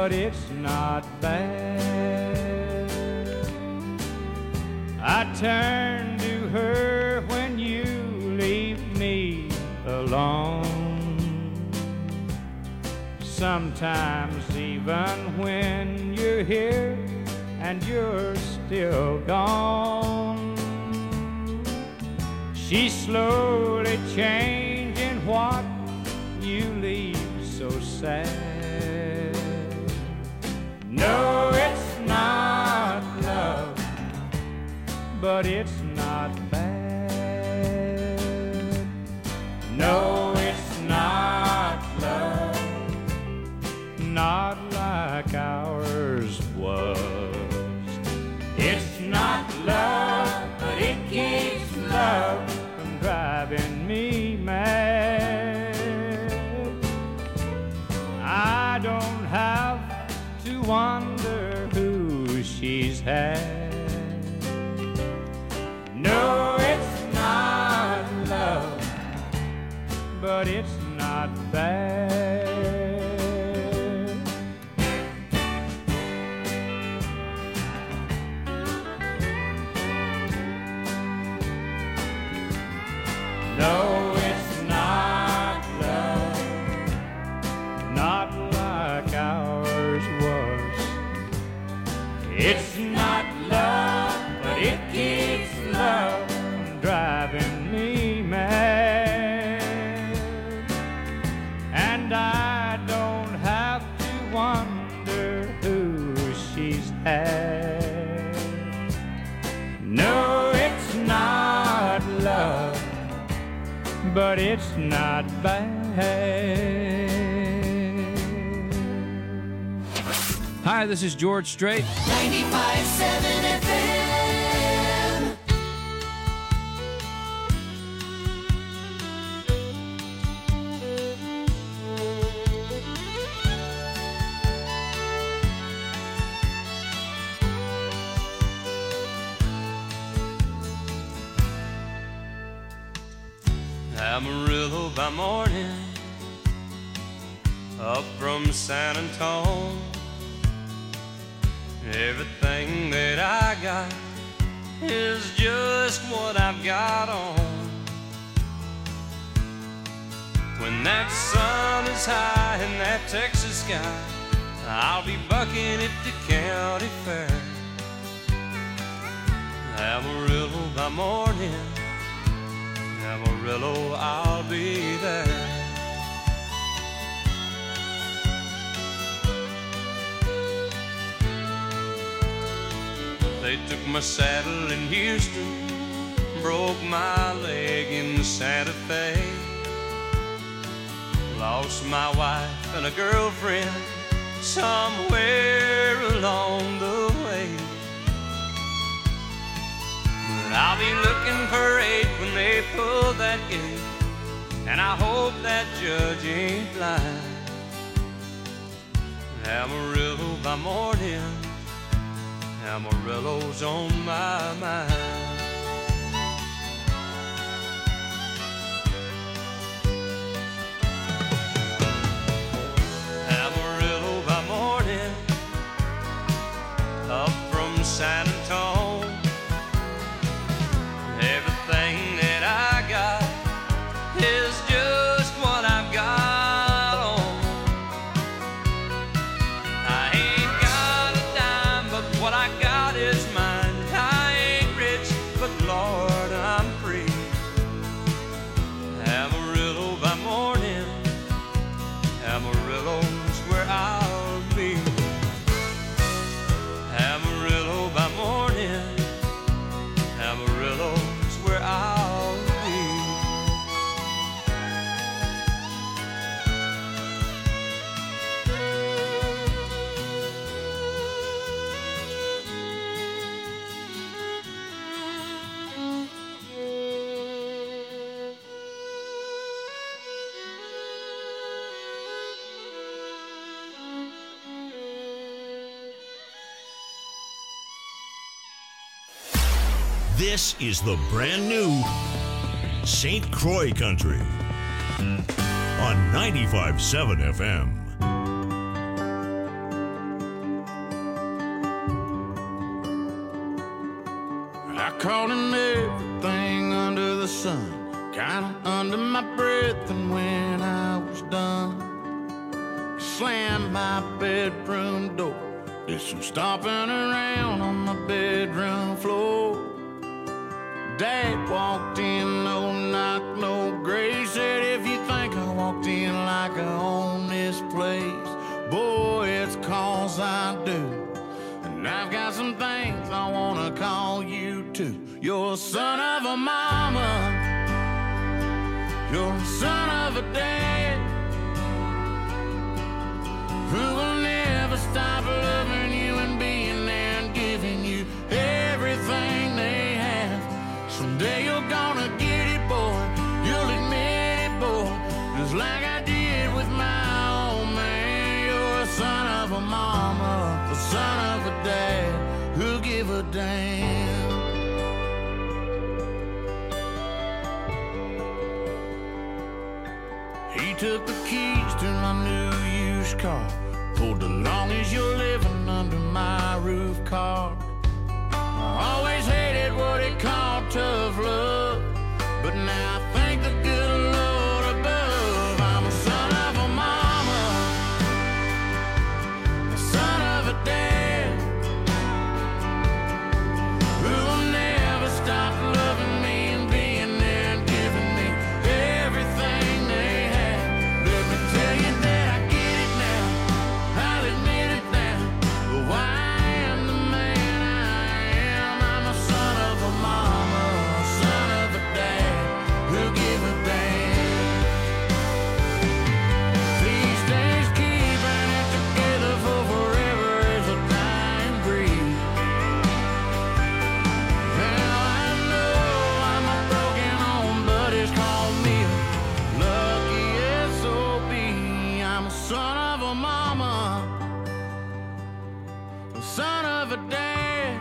but it's not bad. I turn to her when you leave me alone. Sometimes even when you're here and you're still gone, she's slowly changing what you leave so sad. No, it's not love, but it's not bad. No, it's not love, not like ours was. It's not love, but it keeps love from driving me mad. I don't have to wonder who she's had. No, it's not love, but it's not bad. No, it's not love, not like ours was. It's not love, but it keeps love from driving me mad. And I don't have to wonder who she's had. No, it's not love, but it's not bad. Hi, this is George Strait. 95.7 FM. Amarillo by morning, up from San Antone. Everything that I got is just what I've got on. When that sun is high in that Texas sky, I'll be bucking at the county fair. Amarillo by morning, Amarillo, I'll be there. They took my saddle in Houston, broke my leg in Santa Fe. Lost my wife and a girlfriend somewhere along the way. But I'll be looking for 8 when they pull that gate, and I hope that judge ain't blind. Amarillo by morning, Amarillo's on my mind. Amarillo by morning, up from San Antone. Everything that I got is just what I've got on. I ain't got a dime, but what I got is mine. I ain't rich, but Lord, I'm free. Amarillo by morning, Amarillo's where I'll be. Amarillo by morning, Amarillo's where I'll be. This is the brand new St. Croix Country on 95.7 FM. calling everything under the sun, kinda under my breath, and when I was done, slammed my bedroom door. Did some stomping around on the bedroom floor. Dad walked in, no knock, no grace. Said, if you think I walked in like I own this place, boy, it's 'cause I do. And I've got some things I wanna call you to. You're a son of a mama, you're a son of a dad, who will never stop loving you and being there and giving you everything they have. Someday you're gonna get it, boy, you'll admit it, boy, just like I did with my old man. You're a son of a mama, a son of a dad, who'll give a damn. He took the keys to my new used car, pulled the long as you're living under my roof car. I always hated what he called tough love, but now I thank the good Lord above. I'm a son of a mama, a son of a dad, who will never stop loving me and being there and giving me everything they have. Let me tell you that I get it now, I'll admit it now, but why I am the man I am. I'm a son of a mama, a son of a dad, who'll give a damn. These days keeping it together for forever is a dying breed. Now I know I'm a broken home, but it's called me a lucky SOB. I'm a son of a mama, a son of a dad,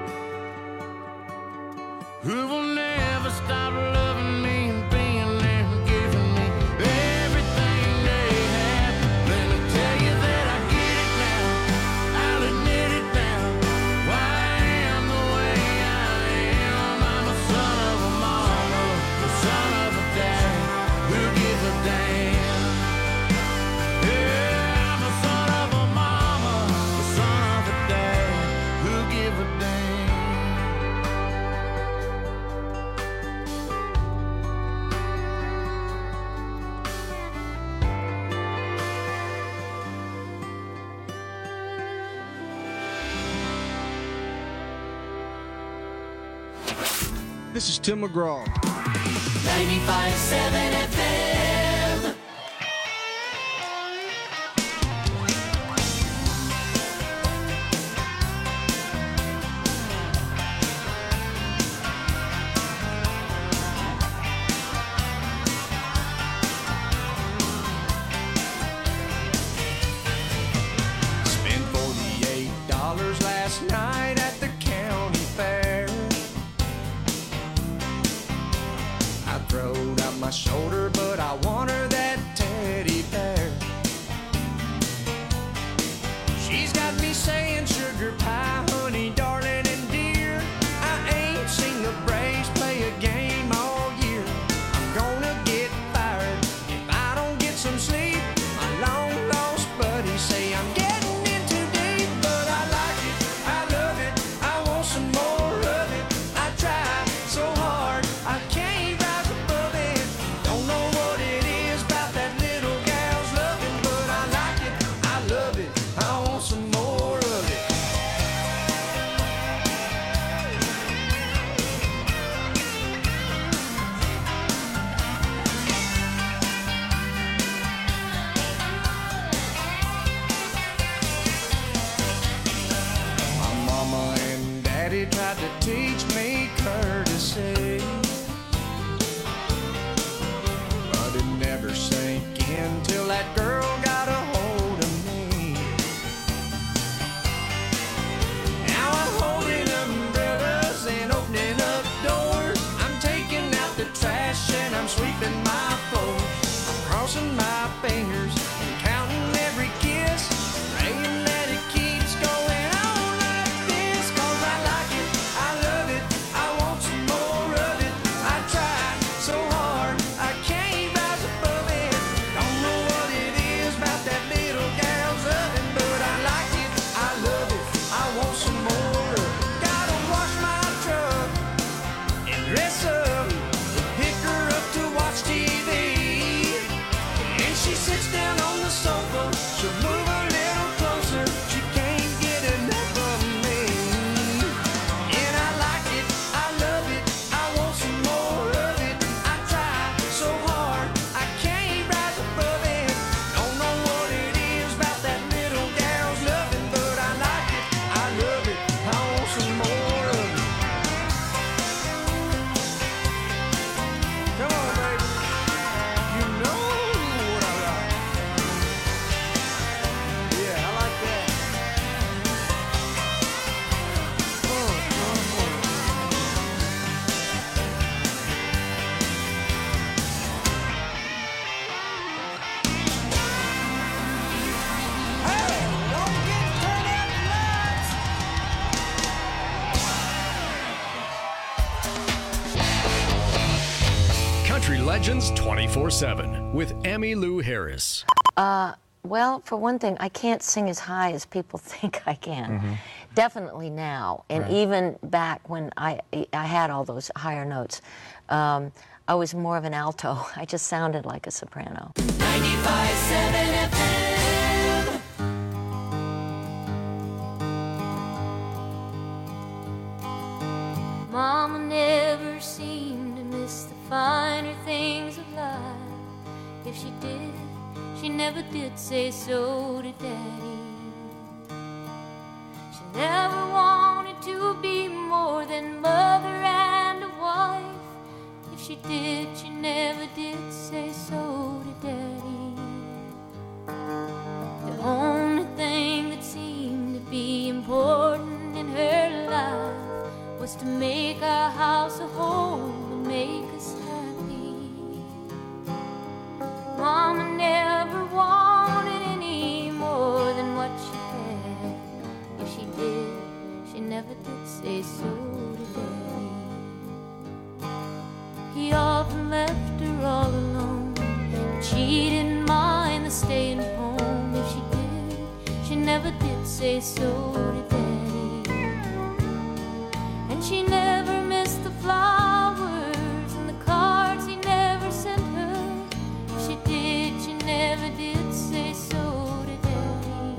who will never stop loving me and being there and giving me everything they have. Let me tell you that I get it now, I'll admit it now, why I am the way I am. I'm a son of a mama, a son of a dad, who'll give a damn. Yeah, I'm a son of a mama, a son of a dad, who'll give a damn. This is Tim McGraw. 95.7 FM. Spent $48 last night at the county fair. I throwed out my shoulder, but I want her that teddy bear. She's got me saying sugar pie, honey, darling, and dear. I ain't seen the Braves play a game all year. I'm gonna get fired if I don't get some sleep. My long lost buddies say I'm getting in too deep, but I like it, I love it, I want some more of it. I try so hard, I can't rise above it. Don't know what it is about that little gal's loving, but I like it, I love it, I want some more of it. My mama and daddy tried to teach me courtesy, but it never sank in till that girl got a hold of me. Now I'm holding umbrellas and opening up doors. I'm taking out the trash and I'm sweeping my floor. I'm crossing my fingers and counting every kiss, praying that it keeps going on like this. 'Cause I like it, I love it, I want she sits down on the sofa, she'll move a little closer. She can't get enough of me. And I like it, I love it, I want some more of it. I try so hard, I can't rise above it. Don't know what it is about that little gal's loving, but I like it, I love it, I want some more of it. Come on, baby, you know what I like. Yeah, I like that. Hey, don't get turned out the lights. Country Legends 24/7 with Emmylou Harris. Well, for one thing, I can't sing as high as people think I can. Definitely now, and even back when I had all those higher notes, I was more of an alto. I just sounded like a soprano. 95.7 FM. Mama never seemed to miss the finer things of life. If she did, she never did say so to Daddy. She never wanted to be more than mother and a wife. If she did, she never did say so to Daddy. The only thing that seemed to be important in her life was to make our house a home and make us happy. Mama never wanted any more than what she had. If she did, she never did say so to Daddy. He often left her all alone, but she didn't mind the staying home. If she did, she never did say so to Daddy. And she never missed the flowers and the cards he never sent her. If she did, she never did say so to Daddy.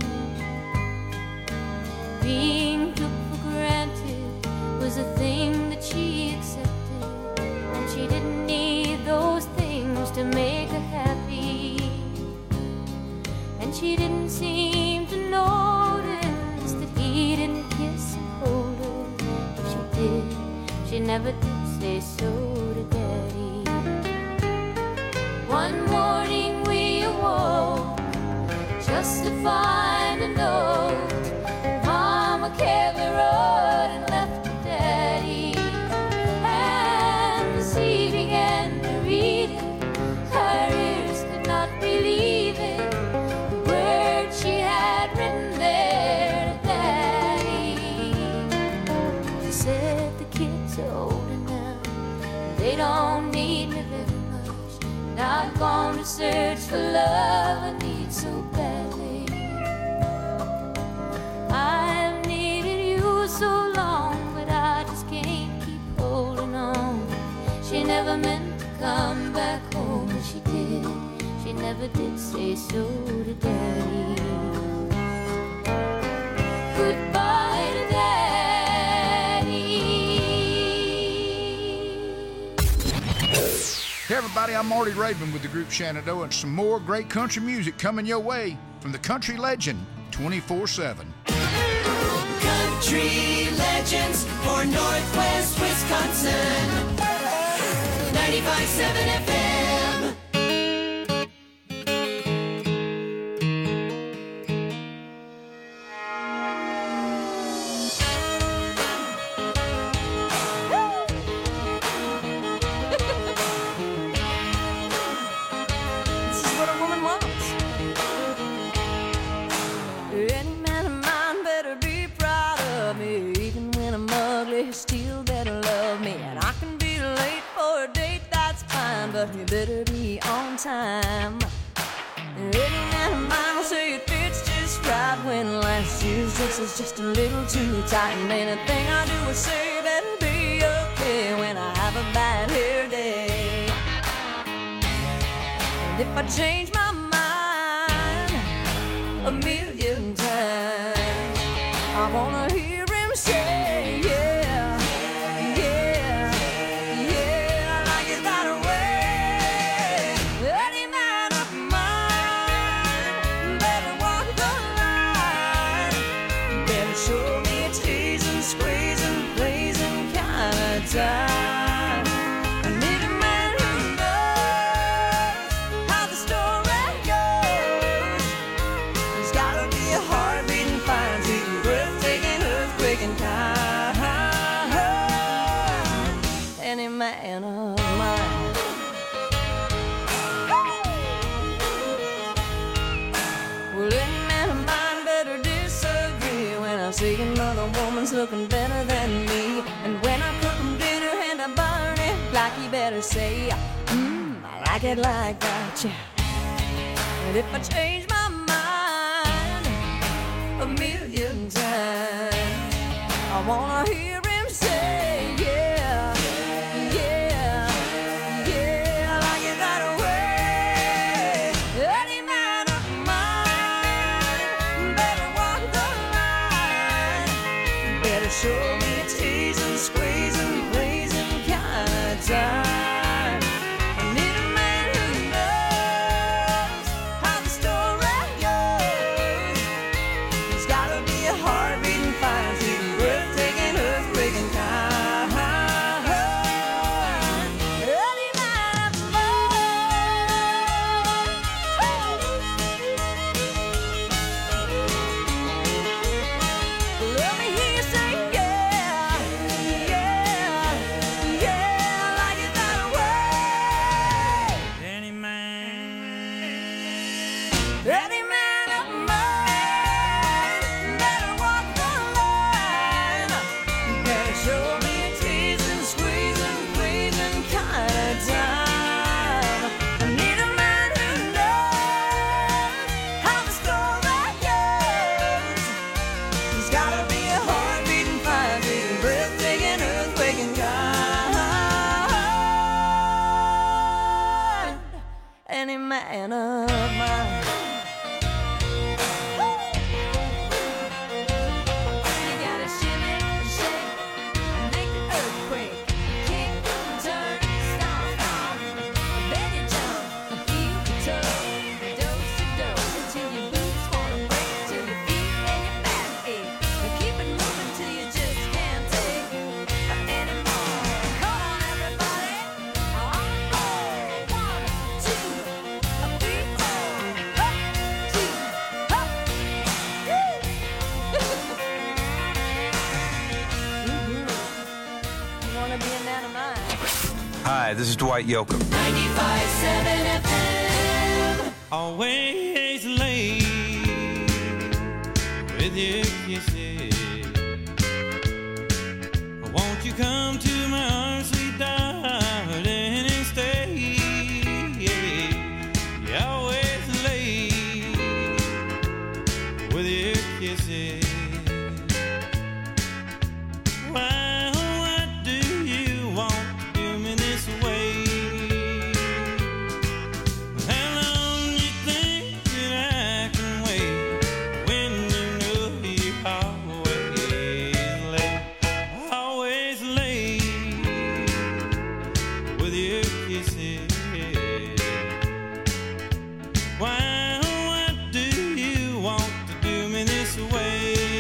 Being took for granted was a thing that she accepted, and she didn't need those things to make her happy. And she didn't seem to notice that he didn't kiss and hold her. If she did, she never did say so to Daddy. One morning we awoke just to find a note. Mama carefully wrote and left to Daddy. And as he began to read it, her ears could not believe it. The words she had written there to Daddy. She said the kids are older now, and they don't need me very much. And I've gone to search for love I need so badly. I've needed you so long, but I just can't keep holding on. She never meant to come back home, but she did. She never did say so to Daddy. Goodbye to Daddy. Hey everybody, I'm Marty Raven with the group Shenandoah, and some more great country music coming your way from the Country Legend 24/7. Country Legends for Northwest Wisconsin. 95.7 FM. This is what a woman wants. Any man of mine better be proud of me. Even when I'm ugly, he still better love me. And I can be late for a date, that's fine, but you better be on time. Any man of mine will say it fits just right when last year's dress is just a little too tight. And anything I do or say better be okay when I have a bad hair day. And if I change my mind, a million times. I wanna hear him say, yeah, yeah, yeah, I like it that way. Any man of mine better walk the line, better show me a teasing, squeezing, blazing kind of time. I need a man who knows how the story goes. There's gotta be a heart beating fine, sweet, breathtaking, earthquaking kind. Any man of mine. Well, any man of mine better disagree when I see another woman's looking better than me. And when I cook him dinner and I burn it, like he better say, I like it like that, yeah. But if I change my mind a million times, I wanna hear him say, yeah, yeah, yeah, I like it that way. Any man of mine better walk the line, better show me a teasing, squeezing, blazing kind of time. I need a man who knows how the story goes. There's gotta be a heart beating fine, sweet, breathtaking, earthquaking kind. Any man of mine. Let me hear you say, yeah, yeah, yeah, I like it that way. Any man of mine better walk the line, better show me a teasing, squeezing, pleasing kind of time. I need a man who knows how the story goes. There's gotta be a heart beating fine, beating, breathtaking, earthquaking kind. Any man of mine. You gotta shimmy, shake, make the earthquake, kick, turn, stomp, stomp, then you jump, heel to toe, dose to dose, until your boots wanna break, till your feet and your back ache. Now keep it moving till you just can't take anymore. Come on, everybody. Oh, 1, 2, 3, 4. Up, 2, up. You wanna be a man of mine? Hi, this is Dwight Yoakam. 95.7 FM. Always late with your kisses. Won't you come to my arms, sweet darling, and stay? You're always late with your kisses. Why, what do you want to do me this way? How long you think that I can wait when you know you're always late with your kisses? Why, what do you want to do me this way?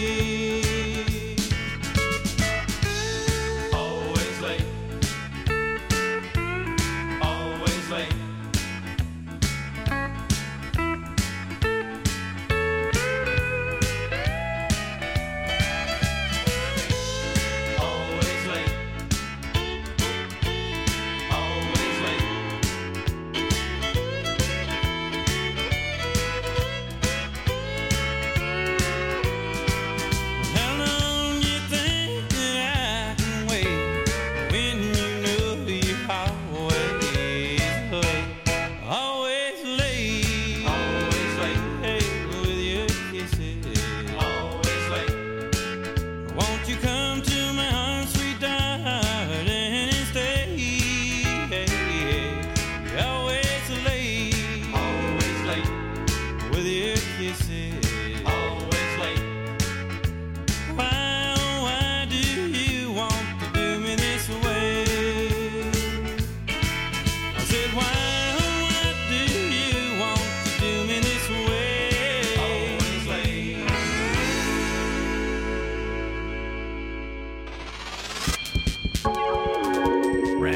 Always late. Always late. Always late. Always late. How long you think that I can wait when you know you're always late? Always late. Always late. Hey, with your kisses. Always late. Won't you come to my arms, sweet darling, and stay? You're always late. Always late with your kisses.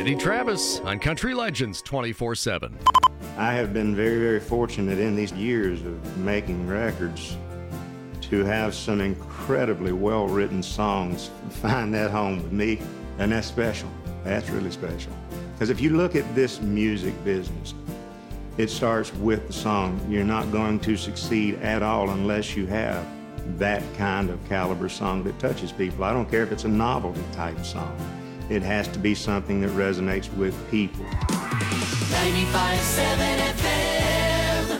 Randy Travis on Country Legends 24/7. I have been very, very fortunate in these years of making records to have some incredibly well-written songs find that home with me, and that's special. That's really special. Because if you look at this music business, it starts with the song. You're not going to succeed at all unless you have that kind of caliber song that touches people. I don't care if it's a novelty type song. It has to be something that resonates with people. 95.7 FM.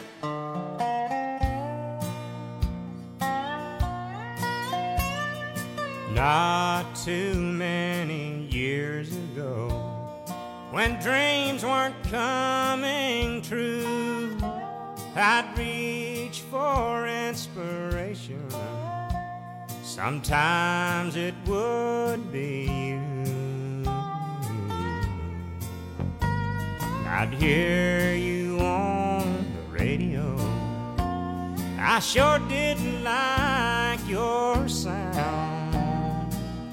Not too many years ago, when dreams weren't coming true, I'd reach for inspiration. Sometimes it would be you. I'd hear you on the radio. I sure didn't like your sound.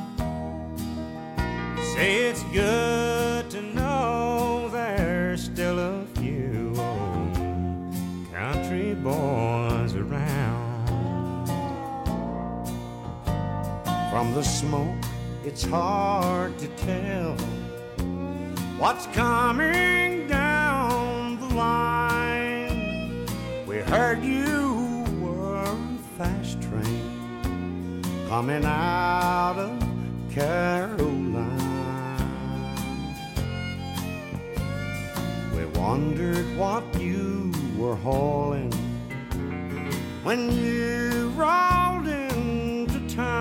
Say it's good to know there's still a few old country boys around. From the smoke, it's hard to tell what's coming down the line. We heard you were a fast train coming out of Carolina. We wondered what you were hauling when you rolled into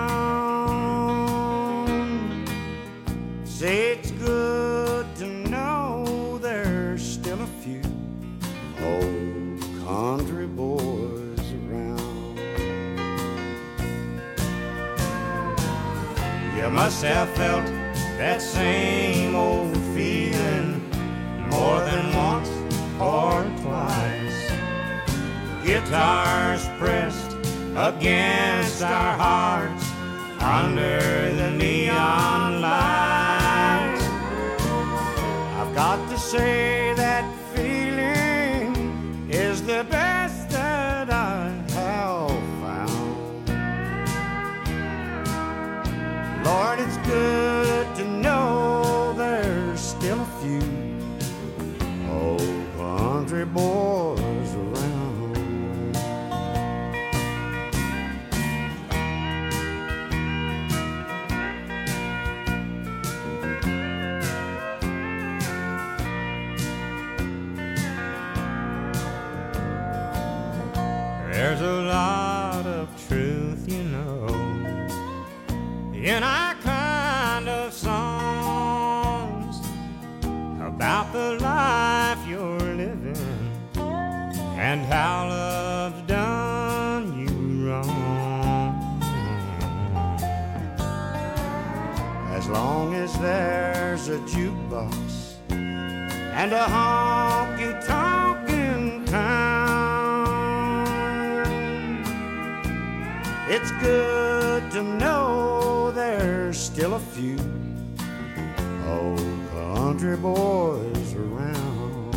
town. Say it's good to know there's still a few old country boys around. You must have felt that same old feeling more than once or twice. Guitars pressed against our hearts under the neon lights. I've got to say that feeling is the best that I have found. Lord, it's good to know there's still a few old country boys around. There's a lot of truth, you know, in our kind of songs about the life you're living and how love's done you wrong. As long as there's a jukebox and a honky-tonkin' town, it's good to know there's still a few old country boys around.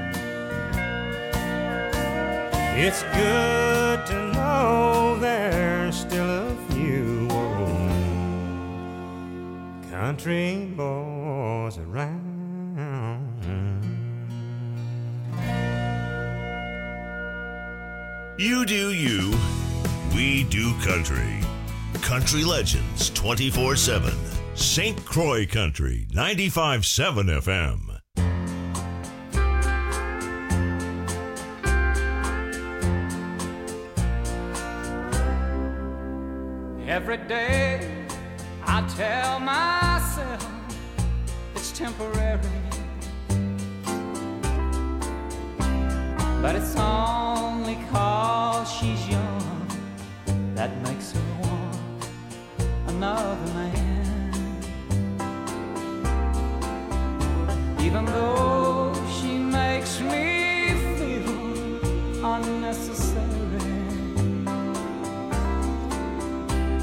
It's good to know there's still a few old country boys around. You do you, we do country. Country Legends 24/7. St. Croix Country 95.7 FM. Every day I tell myself it's temporary, but it's only 'cause she's young that makes her want another man. Even though she makes me feel unnecessary,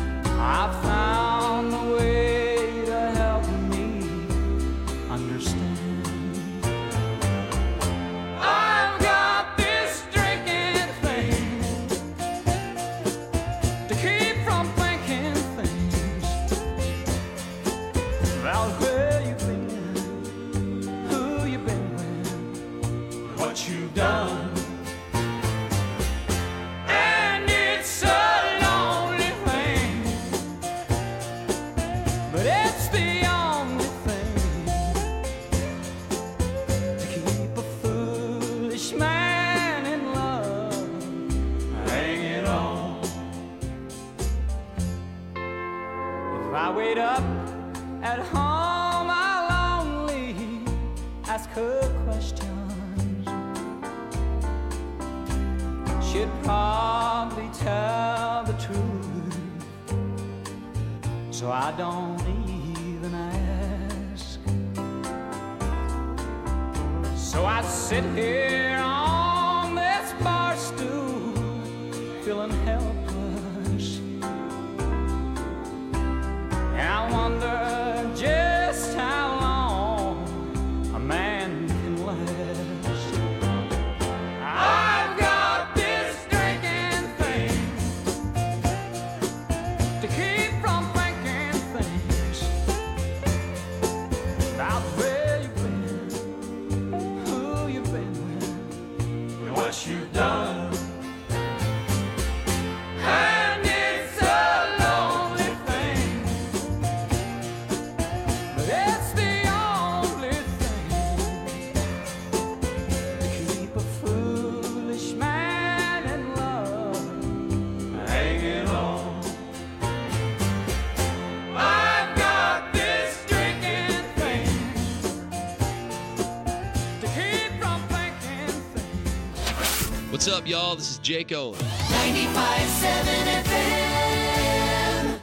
I found a way to help me understand. I wait up at home all lonely, ask her questions. She'd probably tell the truth, so I don't even ask. So I sit here on this bar stool, feeling helpless, and I wonder just how long a man can last. I've got this drinking thing to keep from thinking things about where you've been, who you've been with, and what you've done. And it's a lonely thing, but it's the only thing to keep a foolish man in love hanging on. I've got this drinking thing to keep from thinking things. What's up, y'all? This is Jake Owen. 95.7 FM.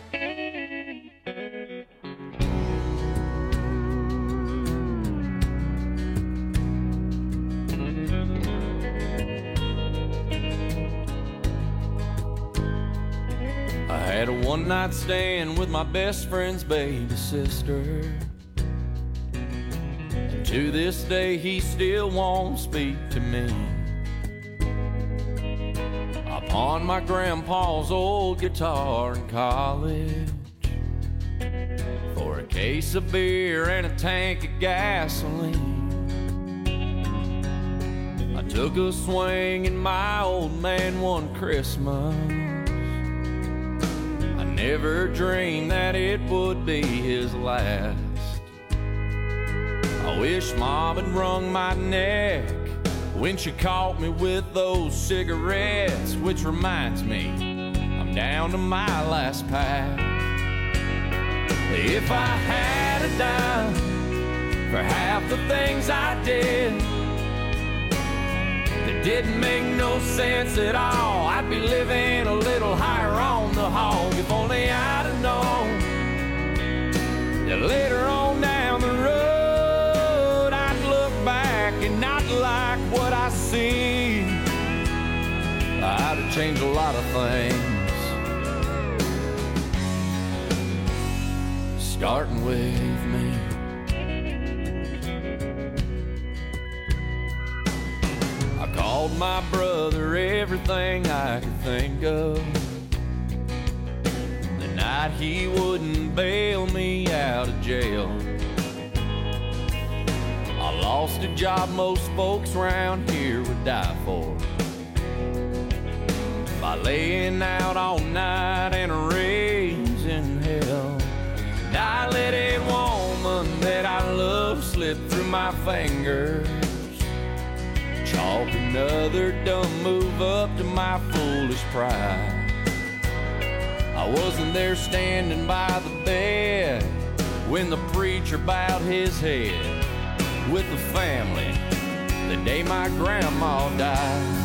I had a one-night stand with my best friend's baby sister, and to this day he still won't speak to me. I pawned my grandpa's old guitar in college for a case of beer and a tank of gasoline. I took a swing in my old man one Christmas. I never dreamed that it would be his last. I wish Mom had wrung my neck when she caught me with those cigarettes, which reminds me, I'm down to my last pack. If I had a dime for half the things I did that didn't make no sense at all, I'd be living a little higher on the hog. If only I'd have known that later on down the road I'd look back and not like what I see. I'd have changed a lot of things, starting with me. I called my brother everything I could think of the night he wouldn't bail me out of jail. I lost a job most folks around here would die for, by laying out all night and raising hell. And I let a woman that I love slip through my fingers, chalk another dumb move up to my foolish pride. I wasn't there standing by the bed when the preacher bowed his head with the family the day my grandma died.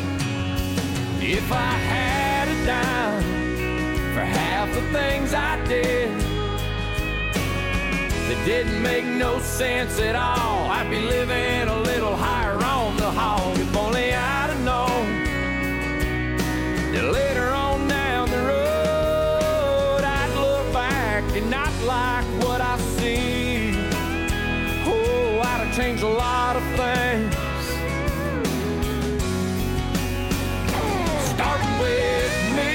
If I had a dime for half the things I did that didn't make no sense at all, I'd be living a little higher on the hog. If only I'd have known that later on down the road I'd look back and not like what I see. Oh, I'd have changed a lot of things, starting with me.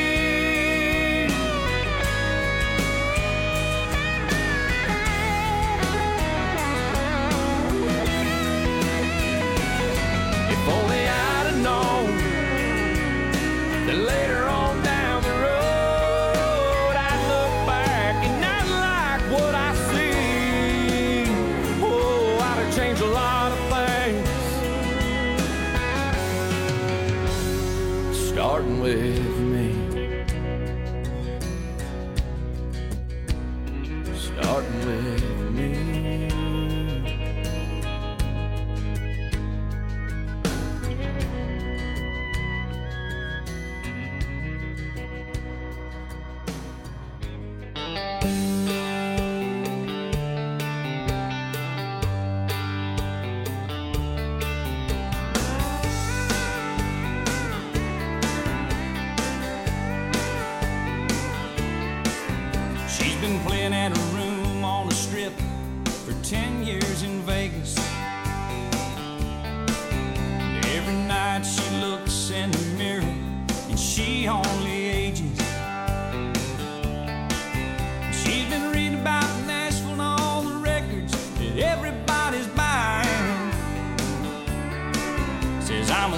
If only I'd have known that later on down the road I'd look back and not like what I see. Oh, I'd have changed a lot of things, starting with me.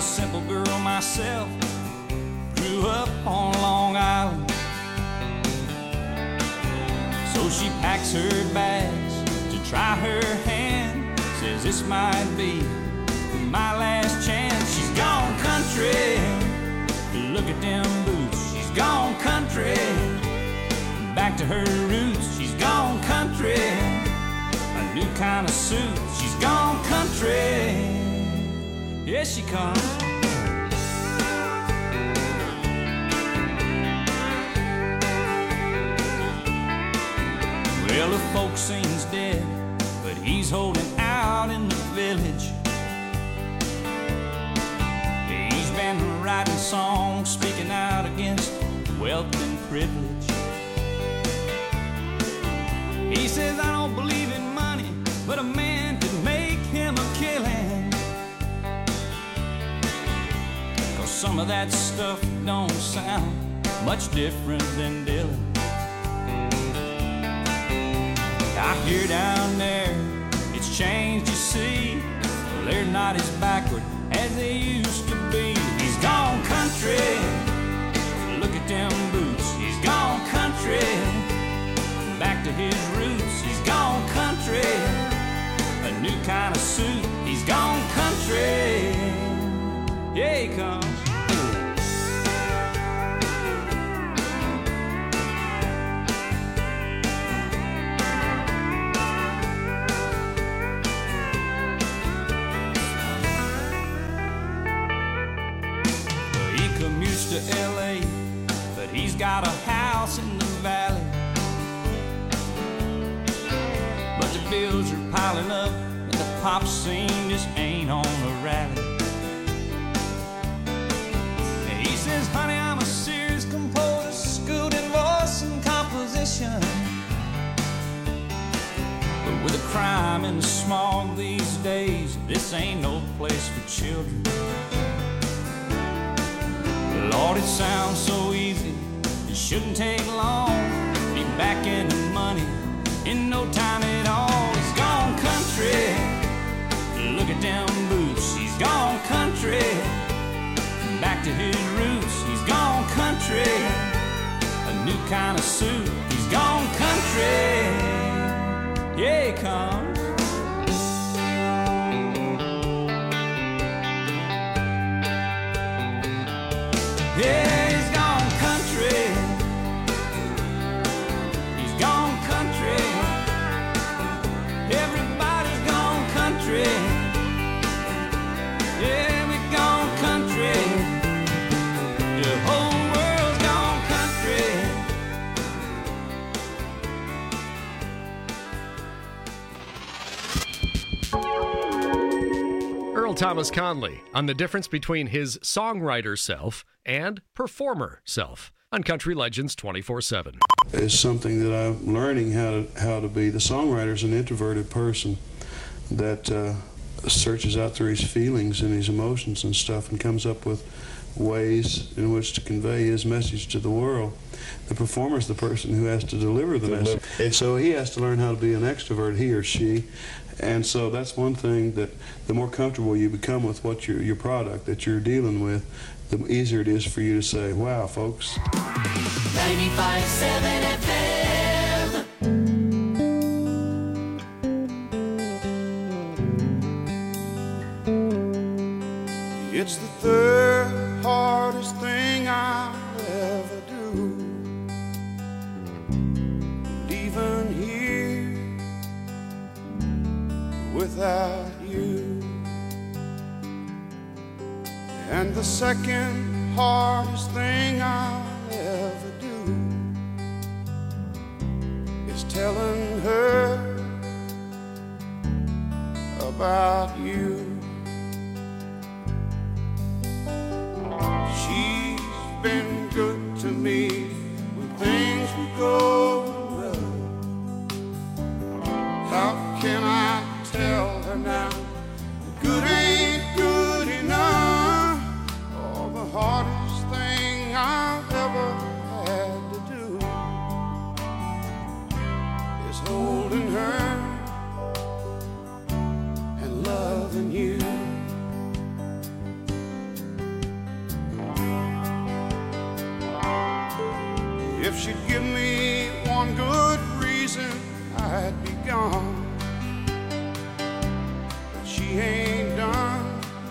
simple girl myself, grew up on Long Island. So she packs her bags to try her hand, says this might be my last chance. She's gone country, look at them boots. She's gone country, back to her roots. She's gone country, a new kind of suit. She's gone country, yes she comes. Well, the folk scene's dead, but he's holding out in the village. He's been writing songs, speaking out against wealth and privilege. He says, I don't believe in money, but a man could make him a killing. 'Cause some of that stuff don't sound much different than Dylan. I hear down there, it's changed, you see. Well, they're not as backward as they used to be. He's gone country, look at them boots. He's gone country, back to his roots. He's gone country, a new kind of suit. He's gone country, yeah he comes. To LA, but he's got a house in the valley. But the bills are piling up and the pop scene just ain't on a rally. He says, honey, I'm a serious composer, schooled in voice and composition. But with the crime and the smog these days, this ain't no place for children. Lord, it sounds so easy, it shouldn't take long. Be back in the money in no time at all. He's gone country, look at them boots. He's gone country, back to his roots. He's gone country, a new kind of suit. He's gone country, yeah he comes. Yeah, he's gone country. He's gone country. Everybody's gone country. Yeah, we've gone country. The whole world's gone country. Earl Thomas Conley on the difference between his songwriter self and performer self on Country Legends 24/7. It's something that I'm learning how to be. The songwriter's an introverted person that searches out through his feelings and his emotions and stuff and comes up with ways in which to convey his message to the world. The performer's the person who has to deliver the message. And so he has to learn how to be an extrovert, he or she. And so that's one thing, that the more comfortable you become with what your product that you're dealing with, the easier it is for you to say, wow, folks. 95.7 FM. It's the third hardest thing I'll ever do. Leaving here without you. And the second hardest thing I'll ever do is telling her about you. She's been good to me when things were going rough. How can I tell her now? Good ain't good enough. Oh, the hardest thing I've ever had to do is holding her and loving you. If she'd give me one good reason, I'd be gone. But she ain't done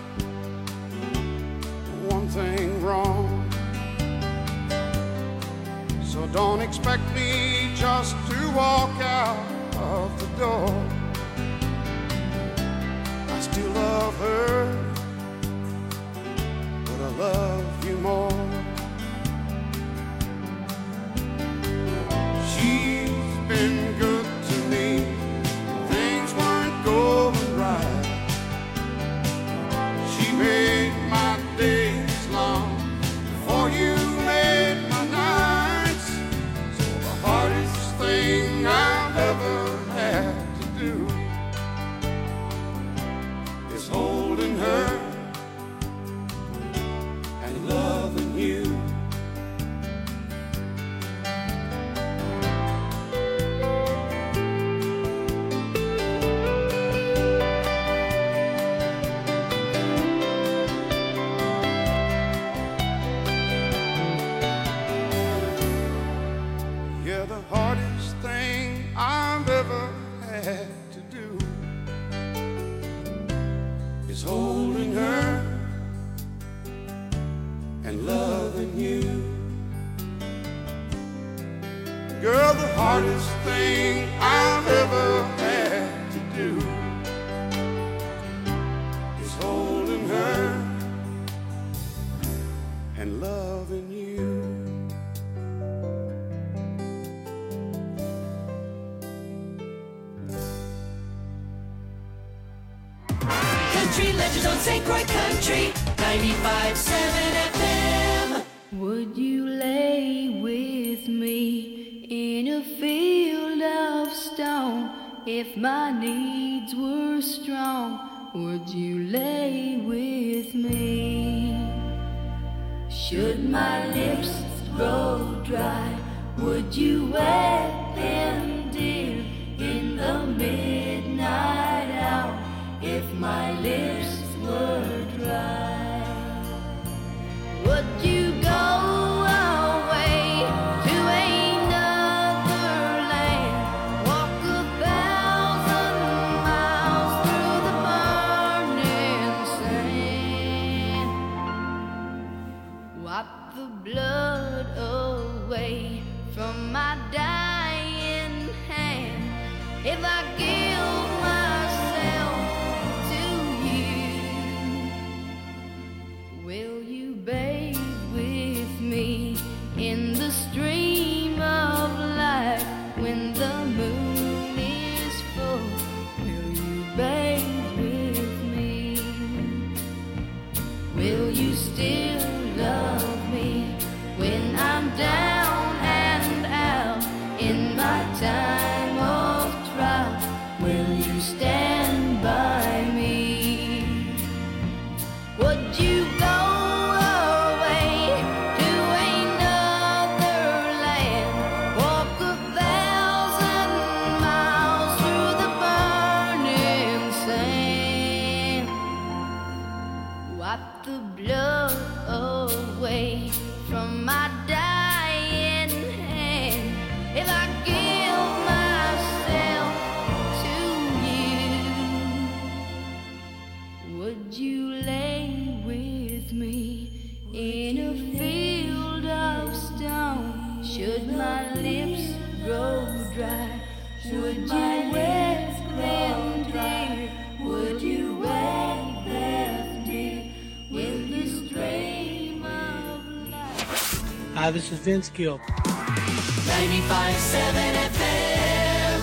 one thing wrong. So don't expect me just to walk out of the door. I still love her, but I love you more. She's been good to me. Things weren't going right. She made my days long before you made my nights. So the hardest thing I've ever had to do is holding her and loving you. Yeah, the hardest thing I've ever had to do is holding her and loving you. Girl, the hardest thing I've ever had to do is holding her and loving you. Country Legends on St. Croix Country 95.7 FM. Would you lay with me in a field of stone? If my needs were strong, would you lay with me? Should my lips grow dry, would you wet them, dear, in the midnight hour? If my lips were dry, would you go away to another land, walk 1,000 miles through the burning sand, wipe the blood away from my dying hand? If I give myself to you, will you bathe with me in the stream of light when the moon is full? Will you bathe with me? Will you still love me when I'm down and out in my time of trial? Will you stand by me? Would you go away to another land, walk 1,000 miles through the burning sand, wipe the blood away from my dying hand? If I give myself to you, would you lay with me in a field of stone? Should my lips grow dry, would you wet them, dear? Would you wet them, dear, in the stream of life? Hi, this is Vince Gill. 95.7 FM.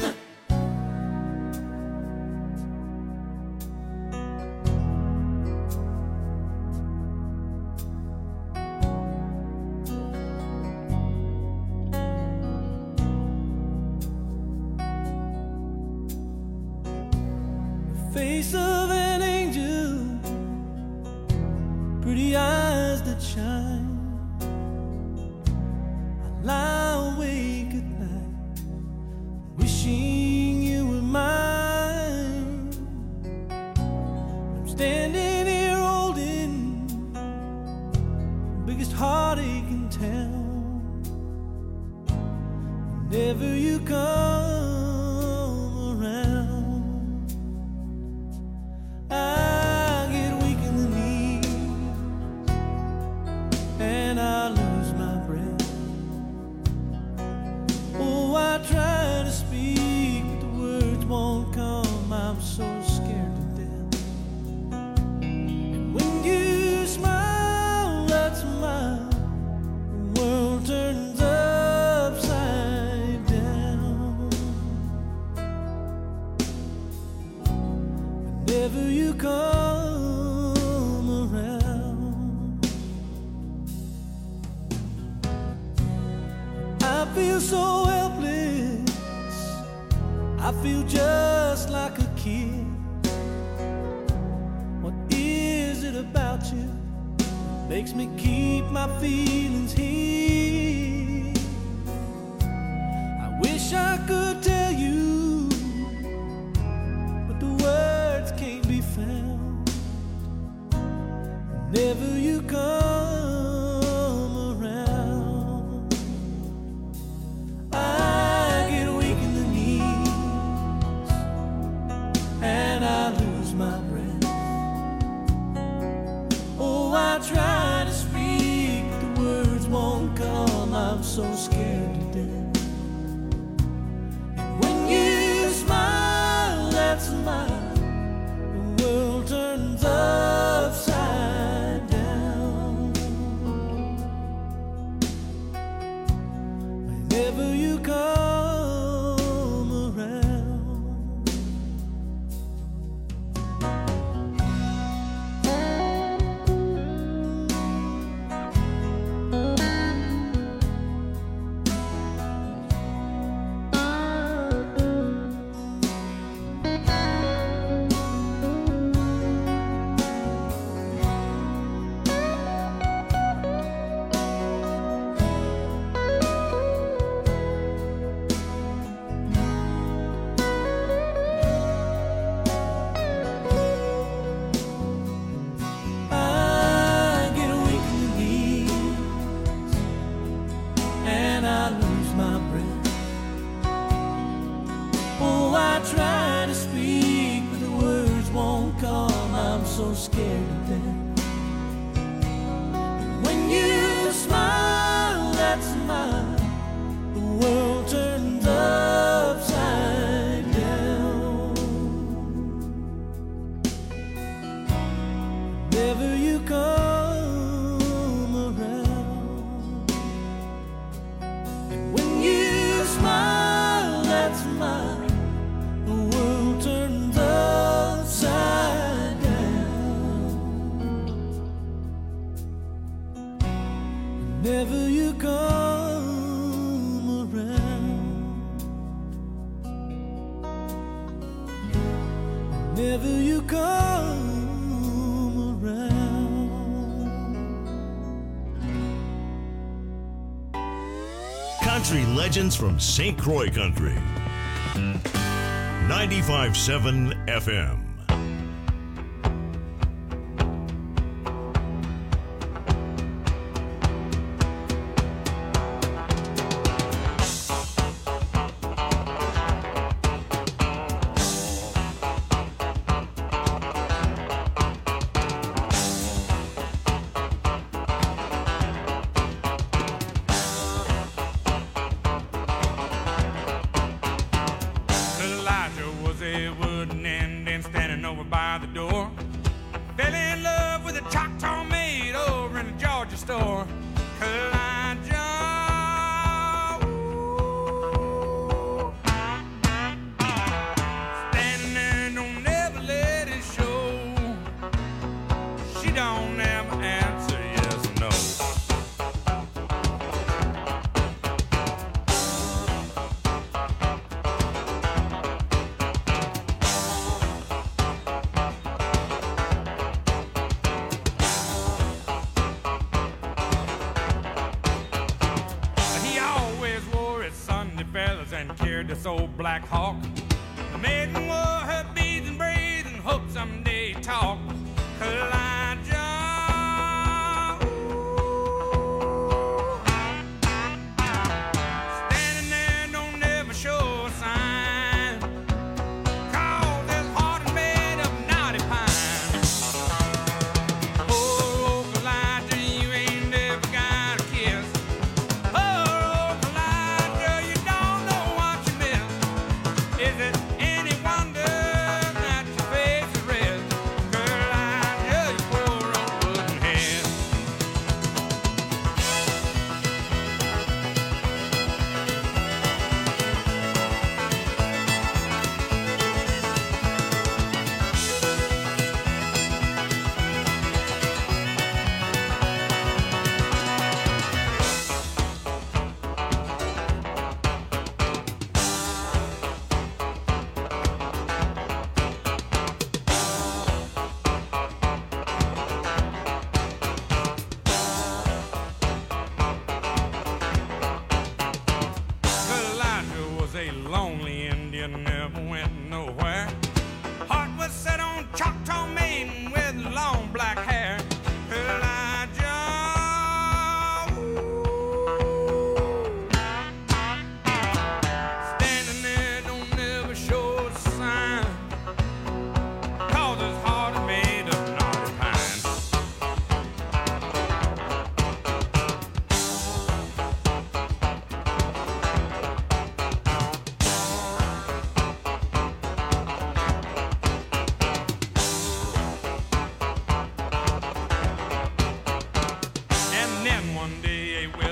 Face of an angel, pretty eyes that shine. I lie awake at night, wishing you were mine. I'm standing here holding the biggest heartache in town. whenever you come around. I get weak in the knees and I lose my breath. Oh, I try to speak, but the words won't come. I'm so scared to death. And when you smile, that smile, the world turns upside down. Whenever you come around, I feel so helpless. I feel just like a kid. What is it about you that makes me keep my feelings hid? I wish I could tell you, but the words can't be found. Whenever you come around, I get weak in the knees and I lose my breath. Oh, I try to speak, but the words won't come. I'm so scared to death. And when you smile, that smile, the world turns upside down. Whenever you come around, I get weak in the knees and I lose my breath. Oh, I try to speak, but the words won't come. I'm so scared to death. When you smile, that smile, the world turns upside down. Whenever you come around, and when you smile, that smile, the world turns upside down. Whenever you come around, whenever you come Country legends from St. Croix Country. 95.7 FM. Elijah was a wooden Indian standing over by the door. Fell in love with a Choctaw maid over in the Georgia store. Elijah, ooh. Standing there, don't never let it show. She don't ever answer yes or no. And carried this old Black Hawk. The maiden wore her beads and braids and hoped someday he'd talk. Elijah, ooh. Standing there, don't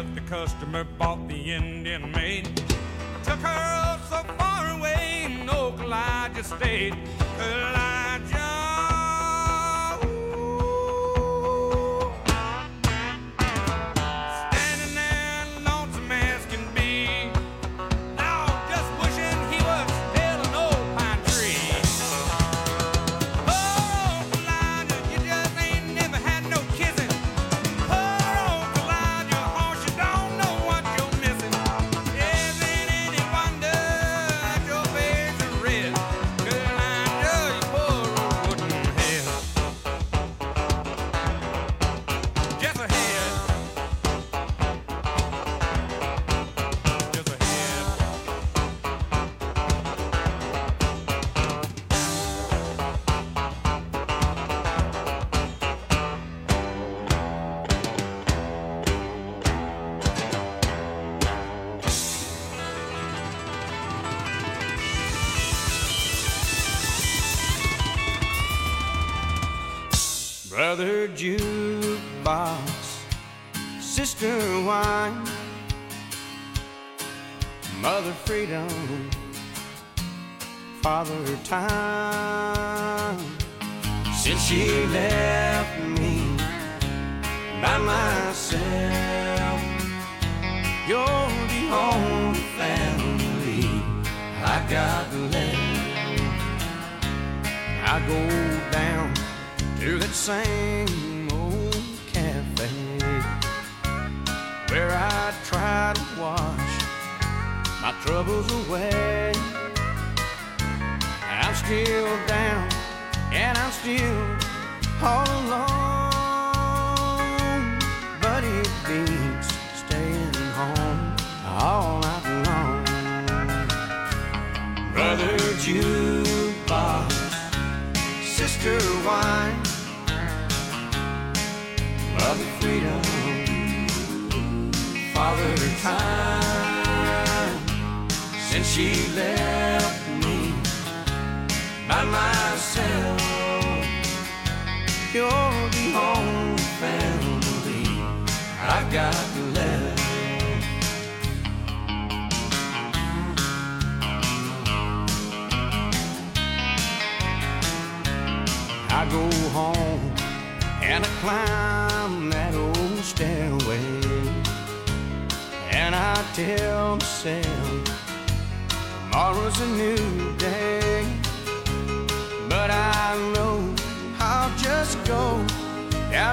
the customer bought the Indian maid. Took her so far away, no Elijah stayed. Elijah, ooh. Standing there lonesome as can be. Now just wishing he was still an old pine tree. Oh, Elijah, you just ain't never had no kissing. Oh, Elijah, horse, you don't know what you're missing. Yes, ain't any wonder that your face is red. Elijah, you poor old wooden head. Just a head. Just a head. Brother jukebox, sister wine, mother freedom, father time. Since she left me by myself, you're the only family I got left. I go down to that same old cafe where I try to wash my troubles away. I'm still down and I'm still all alone, but it beats staying home all night long. Brother jukebox, sister wine, mother freedom, father time. Since she left me by myself, you're the only family I've got left. I go home and I climb that old stairway, and I tell myself tomorrow's a new day. But I know I'll just go down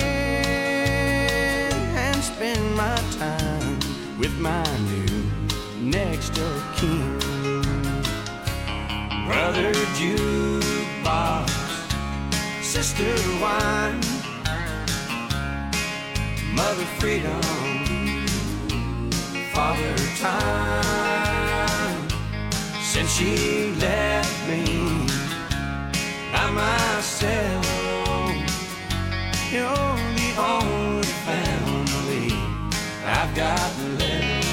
again and spend my time with my new next of kin. Brother jukebox, sister wine, mother freedom, father time. Since she left me by myself, you're the only family I've got left.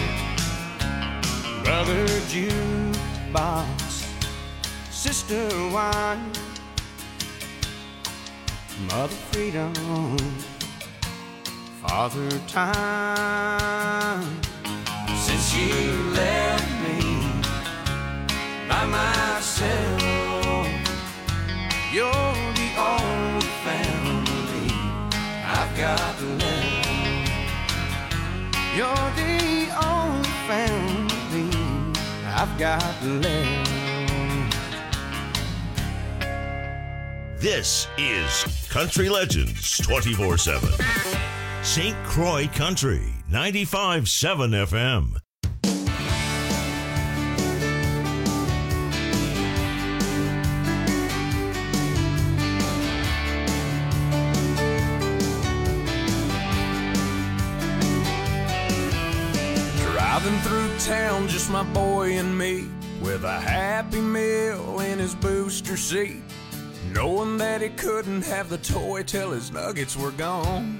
Brother jukebox, sister wine, mother freedom, father time. Since she left me by myself, you're the only family I've got left. You're the only family I've got left. This is Country Legends 24/7. St. Croix Country 95.7 FM. Driving through town, just my boy and me, with a Happy Meal in his booster seat, knowing that he couldn't have the toy till his nuggets were gone.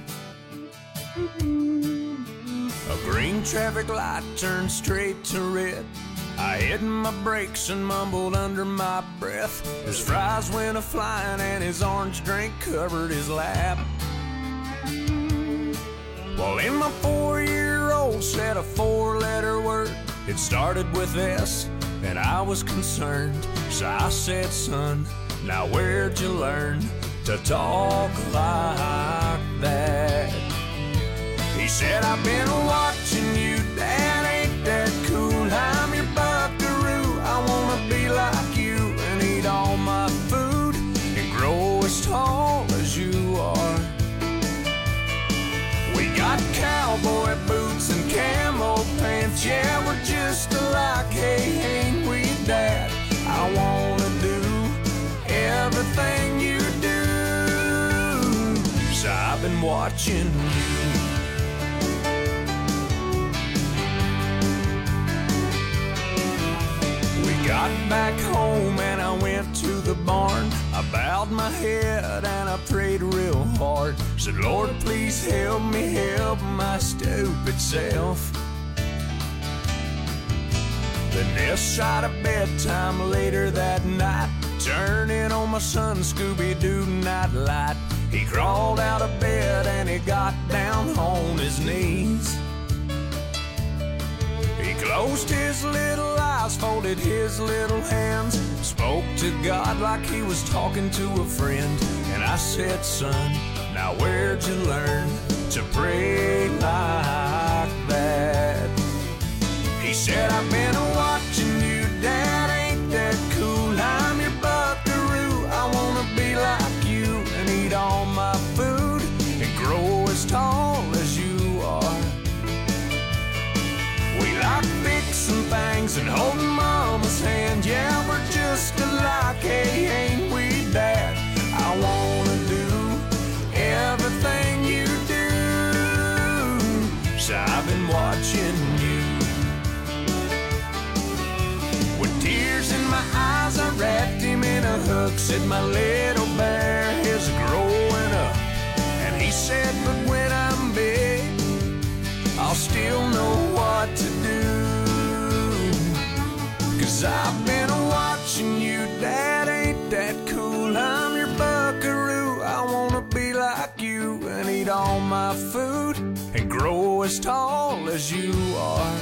A green traffic light turned straight to red. I hit my brakes and mumbled under my breath. His fries went a-flying and his orange drink covered his lap. Well, in my 4-year-old said a 4-letter word. It started with S, and I was concerned. So I said, son, now where'd you learn to talk like that? He said, I've been watching you, Dad, ain't that cool? I'm your buckaroo, I wanna be like you and eat all my food and grow as tall as you are. We got cowboy boots and camo pants, yeah, we're just alike, hey, ain't we, Dad? I wanna do everything you do, so I've been watching you. Got back home and I went to the barn. I bowed my head and I prayed real hard. Said, Lord, please help me help my stupid self. Then this shot of bedtime later that night, turning on my son Scooby-Doo nightlight. He crawled out of bed and he got down on his knees. He closed his little eyes, folded his little hands, spoke to God like he was talking to a friend. And I said, son, now where'd you learn to pray like that? He said, I've been watching you, Dad, ain't that cool? I'm your buckaroo, I wanna be like you and eat all my food and grow as tall as you are. We like fixing things and holding Mama's hand. Yeah, we're just alike, hey, ain't we, Dad? I wanna do everything you do, so I've been watching you. With tears in my eyes, I wrapped him in a hug. Said, my little bear is growing up. And he said, but when I'm big, I'll still know what to do. 'Cause I've been watching you, Dad, ain't that cool? I'm your buckaroo, I wanna be like you and eat all my food and grow as tall as you are.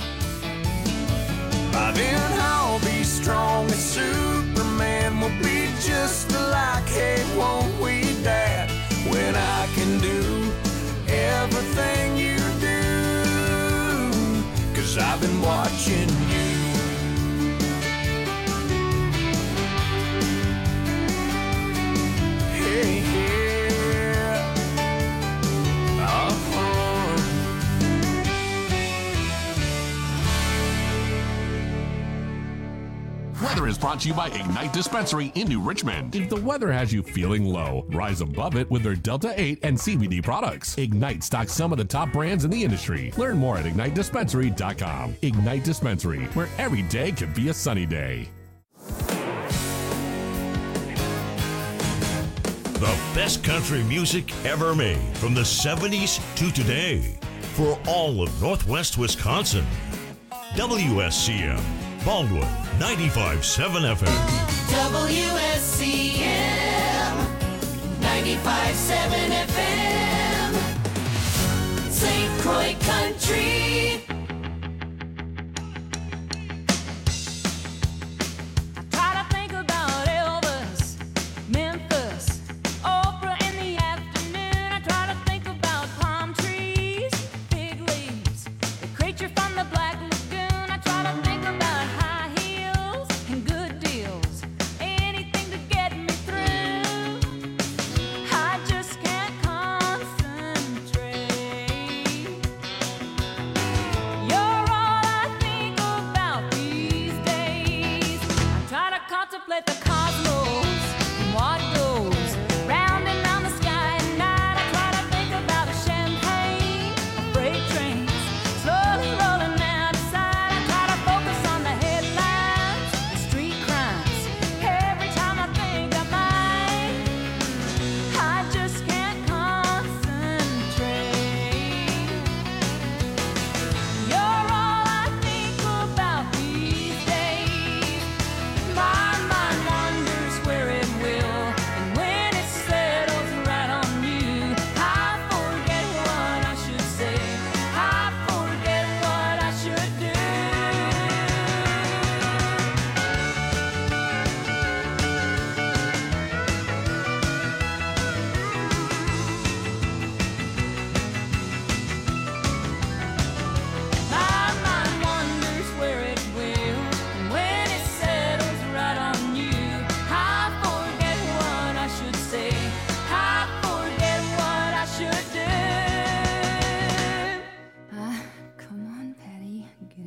By then I'll be strong as Superman, we'll be just alike, hey, won't we, Dad? When I can do everything you do, 'cause I've been watching you. Hey, yeah. Weather is brought to you by Ignite Dispensary in New Richmond. If the weather has you feeling low, rise above it with their Delta 8 and CBD products. Ignite stocks some of the top brands in the industry. Learn more at IgniteDispensary.com. Ignite Dispensary, where every day can be a sunny day. The best country music ever made from the 70s to today for all of Northwest Wisconsin. WSCM, Baldwin, 95.7 FM. WSCM 95.7 FM St. Croix Country. Try to think about Elvis, Memphis, Oprah in the afternoon. I try to think about palm trees, big leaves, the creature from the Black Lagoon. I try to think about high heels and good deals, anything to get me through. I just can't concentrate.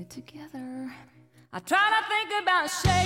together. I try to think about shade.